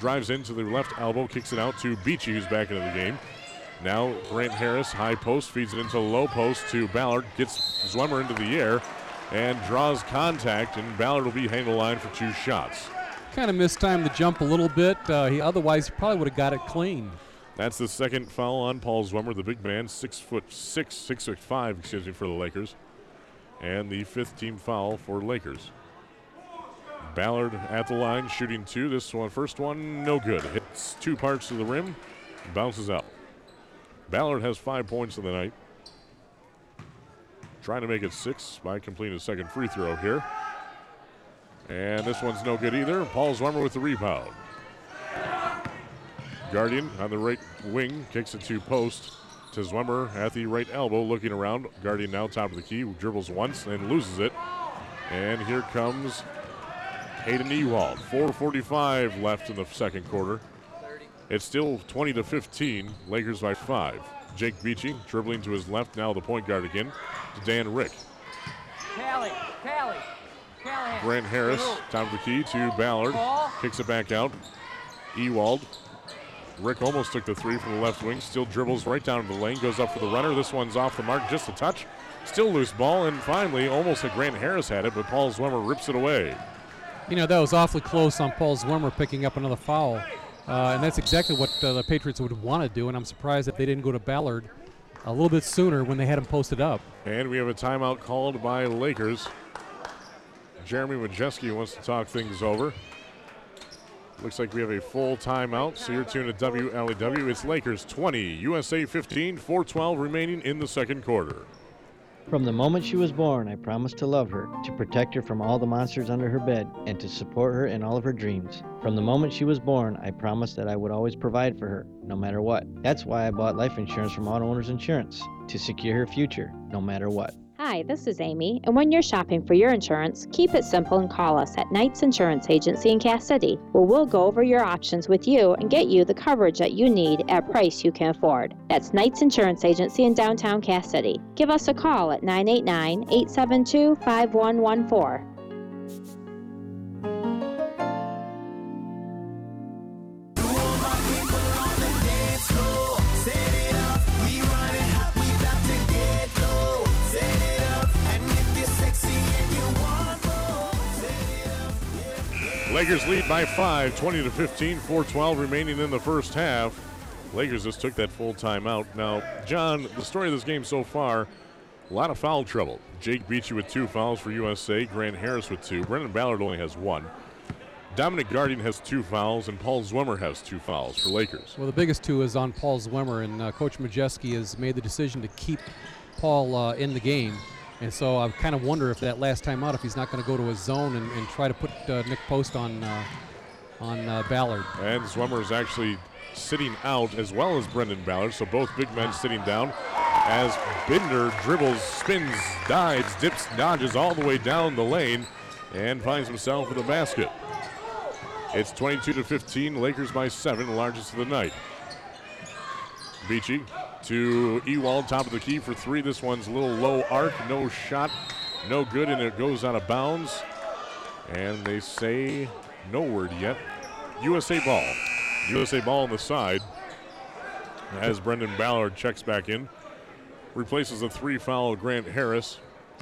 drives into the left elbow, kicks it out to Beachy, who's back into the game. Now Grant Harris, high post, feeds it into low post to Ballard, gets Zwemmer into the air, and draws contact, and Ballard will be heading the line for 2 shots. Kind of mistimed the jump a little bit. Otherwise, he probably would have got it clean. That's the second foul on Paul Zwemmer, the big man, 6'5", for the Lakers. And the 5th team foul for Lakers. Ballard at the line, shooting 2. This one, first one, no good. Hits 2 parts of the rim, bounces out. Ballard has 5 points in the night. Trying to make it 6 by completing a second free throw here. And this one's no good either. Paul Zwemmer with the rebound. Guardian on the right wing kicks it to post to Zwemmer at the right elbow, looking around. Guardian now top of the key, dribbles once and loses it. And here comes Hayden Ewald. 4:45 left in the second quarter. It's still 20-15, Lakers by 5. Jake Beachy dribbling to his left, now the point guard again, to Dan Rick. Grant Harris, top of the key to Ballard, kicks it back out. Ewald. Rick almost took the 3 from the left wing, still dribbles right down to the lane, goes up for the runner. This one's off the mark, just a touch. Still loose ball, and finally, almost a Grant Harris had it, but Paul Zwemmer rips it away. You know, that was awfully close on Paul Zwemmer picking up another foul. And that's exactly what the Patriots would want to do, and I'm surprised that they didn't go to Ballard a little bit sooner when they had him posted up. And we have a timeout called by Lakers. Jeremy Majeski wants to talk things over. Looks like we have a full timeout, so you're tuned to WLEW. It's Lakers 20, USA 15, 4:12 remaining in the second quarter. From the moment she was born, I promised to love her, to protect her from all the monsters under her bed, and to support her in all of her dreams. From the moment she was born, I promised that I would always provide for her, no matter what. That's why I bought life insurance from Auto Owners Insurance, to secure her future, no matter what. Hi, this is Amy, and when you're shopping for your insurance, keep it simple and call us at Knight's Insurance Agency in Cass City, where we'll go over your options with you and get you the coverage that you need at a price you can afford. That's Knight's Insurance Agency in downtown Cass City. Give us a call at 989-872-5114. Lakers lead by 5, 20-15, 4:12 remaining in the first half. Lakers just took that full timeout. Now, John, the story of this game so far, a lot of foul trouble. Jake Beachy with 2 fouls for USA, Grant Harris with 2. Brendan Ballard only has 1. Dominic Guardian has 2 fouls, and Paul Zwemmer has 2 fouls for Lakers. Well, the biggest 2 is on Paul Zwemmer, and Coach Majeski has made the decision to keep Paul in the game. And so I kind of wonder if that last time out, if he's not going to go to his zone and try to put Nick Post on Ballard. And Zwemmer is actually sitting out as well as Brendan Ballard, so both big men sitting down as Binder dribbles, spins, dives, dips, dodges all the way down the lane and finds himself with a basket. It's 22-15, Lakers by 7, the largest of the night. Beachy to Ewald, top of the key for 3. This one's a little low arc, no shot, no good, and it goes out of bounds. And they say no word yet. USA ball. USA ball on the side as Brendan Ballard checks back in. Replaces a 3-foul Grant Harris.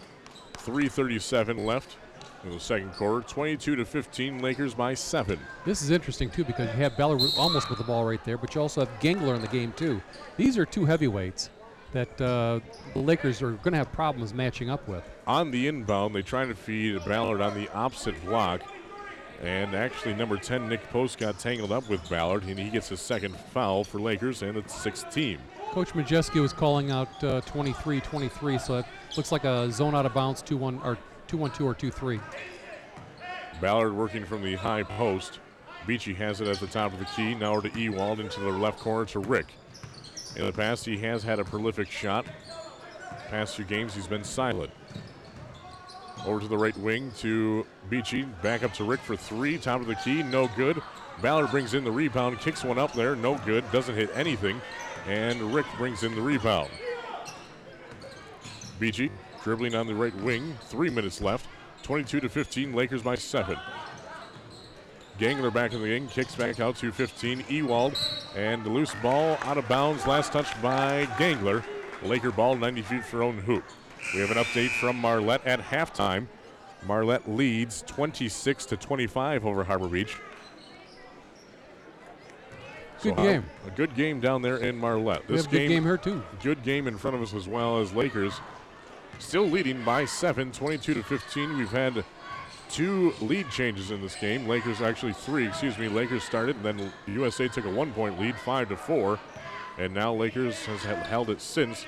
3:37 left in the second quarter. 22-15, Lakers by 7. This is interesting, too, because you have Ballard almost with the ball right there, but you also have Gengler in the game, too. These are 2 heavyweights that the Lakers are going to have problems matching up with. On the inbound, they try to feed Ballard on the opposite block. And actually, number 10, Nick Post, got tangled up with Ballard, and he gets his second foul for Lakers and its 6th team. Coach Majeski was calling out 23-23, so it looks like a zone out of bounds 2-1 or 2-1-2 or 2-3. Ballard working from the high post. Beachy has it at the top of the key. Now to Ewald into the left corner to Rick. In the past, he has had a prolific shot. Past 2 games, he's been silent. Over to the right wing to Beachy. Back up to Rick for 3. Top of the key, no good. Ballard brings in the rebound, kicks one up there, no good. Doesn't hit anything. And Rick brings in the rebound. Beachy dribbling on the right wing. 3 minutes left. 22-15, Lakers by 7. Gangler back in the game, kicks back out to 15. Ewald, and the loose ball out of bounds, last touched by Gangler. Laker ball 90 feet for own hoop. We have an update from Marlette at halftime. Marlette leads 26-25 over Harbor Beach. Good game. A good game down there in Marlette. We have a good game here too. Good game in front of us as well, as Lakers still leading by 7, 22-15. We've had 2 lead changes in this game. Lakers, actually 3, excuse me. Lakers started, and then USA took a 1-point lead, 5-4. And now Lakers has held it since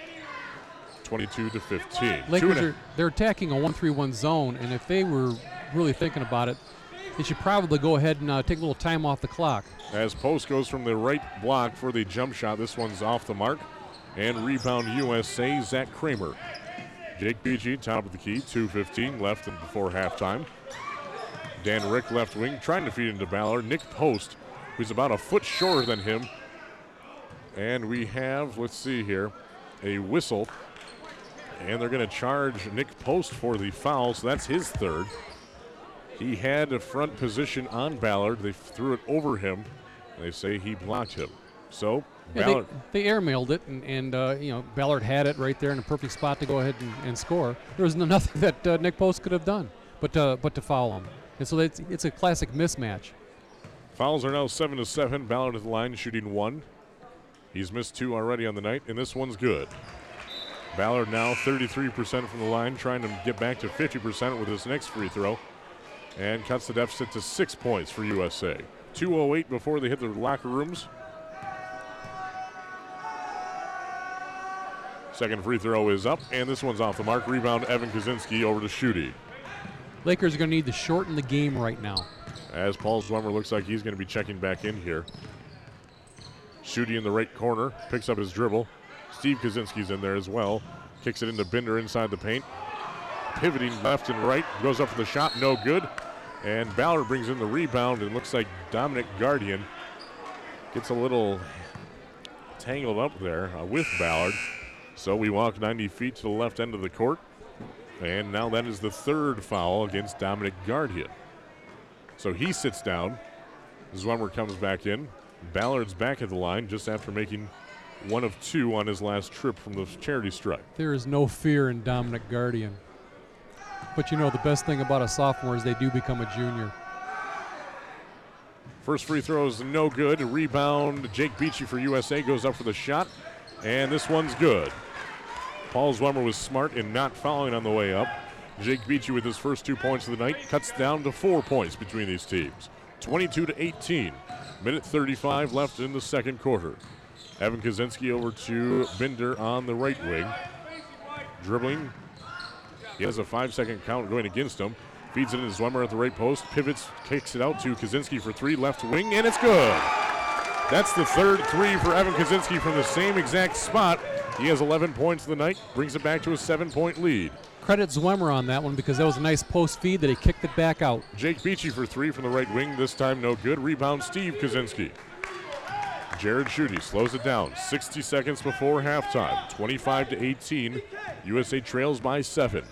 22-15. Lakers they're attacking a 1-3-1 zone, and if they were really thinking about it, they should probably go ahead and take a little time off the clock. As Post goes from the right block for the jump shot. This one's off the mark. And rebound USA, Zach Kramer. Jake Beachy, top of the key, 2:15 left and before halftime. Dan Rick, left wing, trying to feed into Ballard. Nick Post, who's about a foot shorter than him. And we have, let's see here, a whistle. And they're going to charge Nick Post for the foul, so that's his third. He had a front position on Ballard. They threw it over him. They say he blocked him. So Ballard. They airmailed it, and Ballard had it right there in a perfect spot to go ahead and score. There was nothing that Nick Post could have done but to foul him. And so it's a classic mismatch. Fouls are now 7-7. Ballard at the line, shooting 1. He's missed 2 already on the night, and this one's good. Ballard now 33% from the line, trying to get back to 50% with his next free throw. And cuts the deficit to 6 points for USA. 2:08 before they hit their locker rooms. Second free throw is up, and this one's off the mark. Rebound, Evan Kaczynski over to Schutte. Lakers are going to need to shorten the game right now. As Paul Zwemmer looks like he's going to be checking back in here. Schutte in the right corner, picks up his dribble. Steve Kaczynski's in there as well. Kicks it into Binder inside the paint. Pivoting left and right, goes up for the shot, no good. And Ballard brings in the rebound, and looks like Dominic Guardian gets a little tangled up there with Ballard. So we walk 90 feet to the left end of the court. And now that is the third foul against Dominic Guardian. So he sits down. Zwemmer comes back in. Ballard's back at the line just after making 1 of 2 on his last trip from the charity stripe. There is no fear in Dominic Guardian. But the best thing about a sophomore is they do become a junior. First free throw is no good. Rebound, Jake Beachy for USA goes up for the shot, and this one's good. Paul Zwemmer was smart in not fouling on the way up. Jake Beachy with his first 2 points of the night cuts down to 4 points between these teams. 22-18. Minute 35 left in the second quarter. Evan Kaczynski over to Binder on the right wing. Dribbling. He has a 5-second count going against him. Feeds it into Zwemmer at the right post. Pivots, kicks it out to Kaczynski for 3, left wing, and it's good. That's the third 3 for Evan Kaczynski from the same exact spot. He has 11 points of the night, brings it back to a 7-point lead. Credit Zwemmer on that one because that was a nice post feed that he kicked it back out. Jake Beachy for 3 from the right wing, this time no good. Rebound, Steve Kaczynski. Jared Schutte slows it down. 60 seconds before halftime. 25-18. USA trails by 7.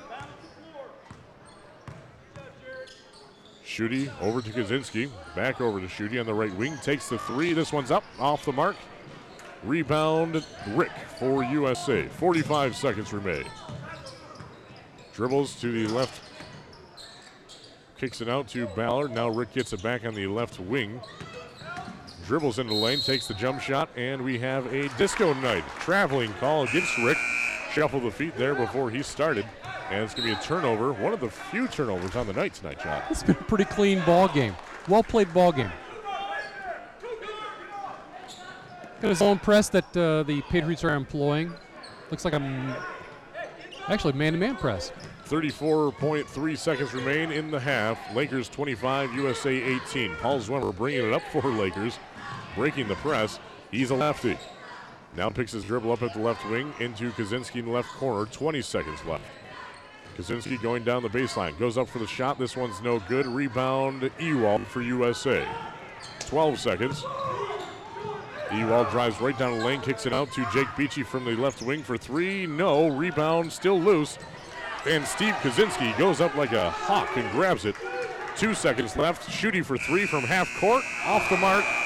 Schutte over to Kaczynski. Back over to Schutte on the right wing. Takes the 3. This one's up, off the mark. Rebound, Rick for USA. 45 seconds remain. Dribbles to the left. Kicks it out to Ballard. Now Rick gets it back on the left wing. Dribbles into the lane, takes the jump shot, and we have a disco night. Traveling call against Rick. Shuffled the feet there before he started. And it's going to be a turnover. One of the few turnovers on the night tonight, John. It's been a pretty clean ball game. Well-played ball game. Got his own press that the Patriots are employing. Looks like actually man-to-man press. 34.3 seconds remain in the half. Lakers 25, USA 18. Paul Zwemmer bringing it up for Lakers. Breaking the press. He's a lefty. Now picks his dribble up at the left wing into Kaczynski in the left corner. 20 seconds left. Kaczynski going down the baseline. Goes up for the shot. This one's no good. Rebound, Ewald for USA. 12 seconds. Ewald drives right down the lane. Kicks it out to Jake Beachy from the left wing for 3. No. Rebound still loose. And Steve Kaczynski goes up like a hawk and grabs it. 2 seconds left. Shooting for three from half court. Off the mark.